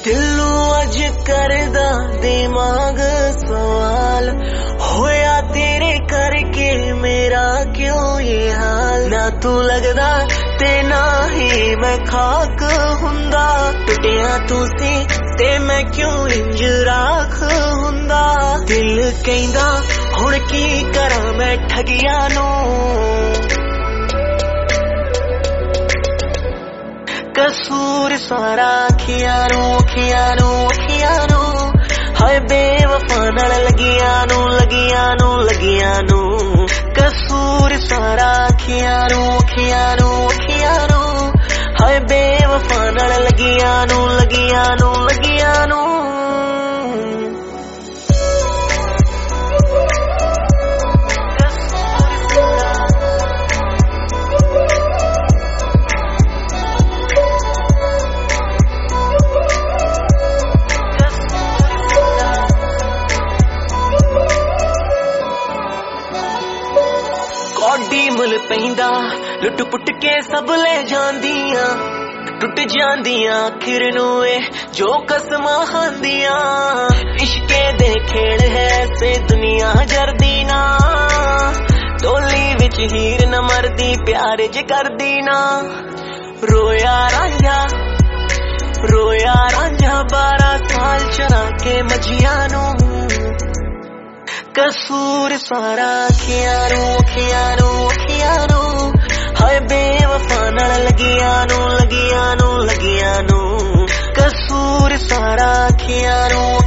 दिलू अज करदा दिमाग सवाल, होया तेरे करके मेरा क्यों ये हाल। ना तू लगदा ते ना ही मैं खाक हुंदा, टुटिया तू सी ते मैं क्यों इंज राख हुंदा। दिल कहंदा हुण की करा मैं ठगिया नू, कसूर सारा अखियां नू हाय बेवफा नाल लगिया नू। कसूर सारा अखियां नू हाय बेवफा नाल लगिया नू। कौडी मुल पैंदा लुट पुट के सब ले जांदियां, टुट जांदियां आखिर नू जो कसमां खांदियां। इश्के दे खेड़ है से दुनिया जरदी ना, टोली विच हीर न मरदी प्यार ज करदी ना। रोया रांझा 12 साल चरा के मजिया नू, कसूर सारा अखियां नू हाय बेवफा नाल लगिया नू। कसूर सारा अखियां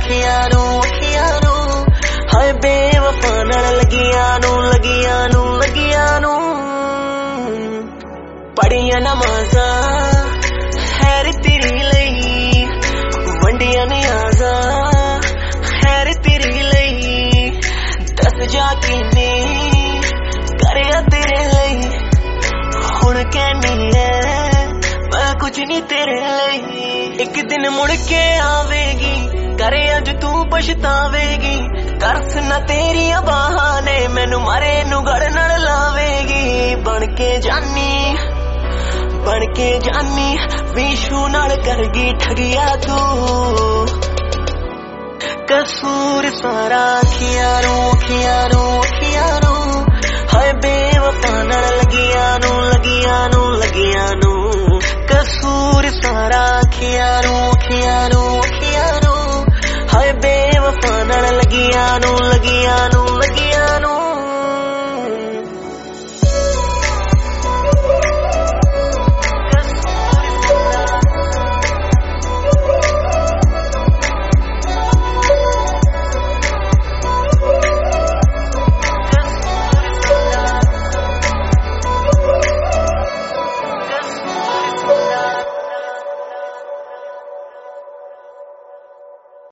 नू हाय बेवफा नाल लगिया नू। पढ़िया नमाज़ां हैर तेरी लई, वंडिया नियाज़ां हैर तेरी लई। दस जा किने करिया तेरे लई, हुण कहनी है मैं कुछ नहीं तेरे लई। एक दिन मुड़ के आवेगी करे अज तू पछतावेगी, तरस न तेरिया बाहां ने मैनू मारे नू गड़ नाल लावेगी। बन के जानी विशू नाल करगी ठगिया तू, कसूर सारा अखियां नू